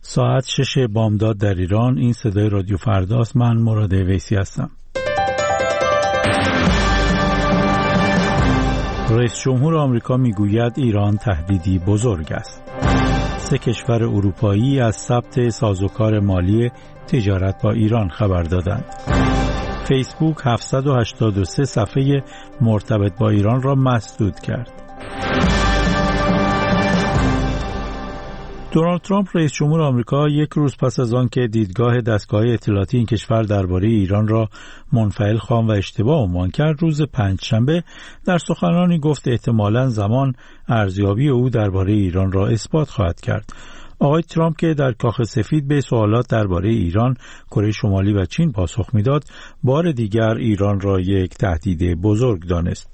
ساعت 6 بامداد در ایران. این صدای رادیو فرداست. من مراد ویسی هستم. رئیس جمهور آمریکا میگوید ایران تهدیدی بزرگ است. 3 کشور اروپایی از ثبت سازوکار مالی تجارت با ایران خبر دادند. فیسبوک 783 صفحه مرتبط با ایران را مسدود کرد. دونالد ترامپ رئیس جمهور آمریکا یک روز پس از آن که دیدگاه دستگاه اطلاعاتی این کشور درباره ایران را منفعل خواند و اشتباه عنوان کرد، روز پنجشنبه در سخنرانی گفت احتمالاً زمان ارزیابی او درباره ایران را اثبات خواهد کرد. آقای ترامپ که در کاخ سفید به سوالات درباره ایران، کره شمالی و چین پاسخ میداد، بار دیگر ایران را یک تهدید بزرگ دانست.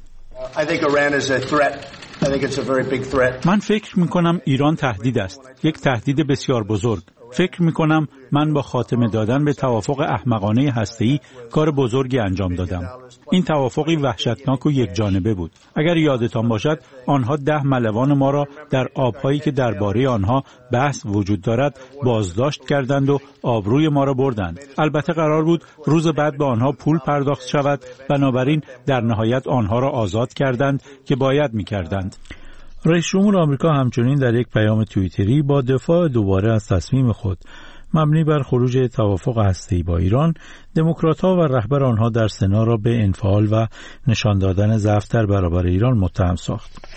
من فکر میکنم ایران تهدید است، یک تهدید بسیار بزرگ. فکر میکنم من با خاتمه دادن به توافق احمقانه هسته‌ای کار بزرگی انجام دادم. این توافقی وحشتناک و یک جانبه بود. اگر یادتان باشد آنها 10 ملوان ما را در آبهایی که درباره آنها بحث وجود دارد بازداشت کردند و آبروی ما را بردند. البته قرار بود روز بعد به آنها پول پرداخت شود، بنابراین در نهایت آنها را آزاد کردند که باید می‌کردند. رئیس جمهور آمریکا همچنین در یک پیام توییتری با دفاع دوباره از تصمیم خود مبنی بر خروج توافق هسته‌ای با ایران، دموکرات‌ها و رهبر آنها در سنا را به انفعال و نشان دادن ضعف در برابر ایران متهم ساخت.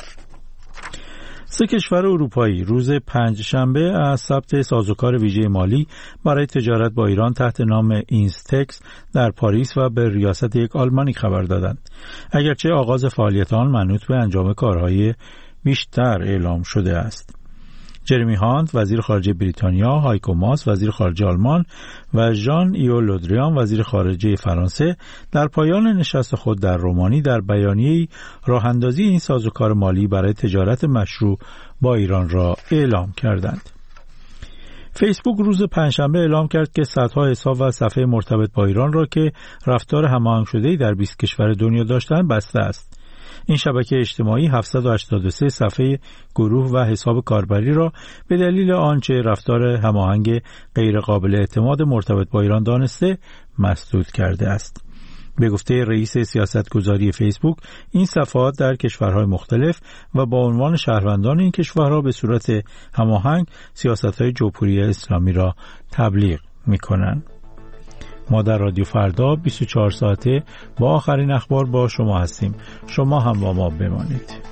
3 کشور اروپایی روز پنجشنبه از ثبت سازوکار ویژه مالی برای تجارت با ایران تحت نام اینستکس در پاریس و به ریاست یک آلمانی خبر دادند. اگرچه آغاز فعالیت آن منوط به انجام کارهای بیشتر اعلام شده است. جرمی هانت وزیر خارجه بریتانیا، هایکو ماس وزیر خارجه آلمان و ژان ایو لودریان وزیر خارجه فرانسه در پایان نشست خود در رومانی در بیانیه‌ای راه‌اندازی این سازوکار مالی برای تجارت مشروع با ایران را اعلام کردند. فیسبوک روز پنجشنبه اعلام کرد که صدها حساب و صفحه مرتبط با ایران را که رفتار هماهنگ شده‌ای در 20 کشور دنیا داشتند بسته است. این شبکه اجتماعی 783 صفحه گروه و حساب کاربری را به دلیل آنچه رفتار هماهنگ غیر قابل اعتماد مرتبط با ایران دانسته مسدود کرده است. به گفته رئیس سیاستگذاری فیسبوک، این صفحات در کشورهای مختلف و با عنوان شهروندان این کشورها به صورت هماهنگ سیاست‌های جمهوری اسلامی را تبلیغ می‌کنند. ما در رادیو فردا 24 ساعته با آخرین اخبار با شما هستیم. شما هم با ما بمانید.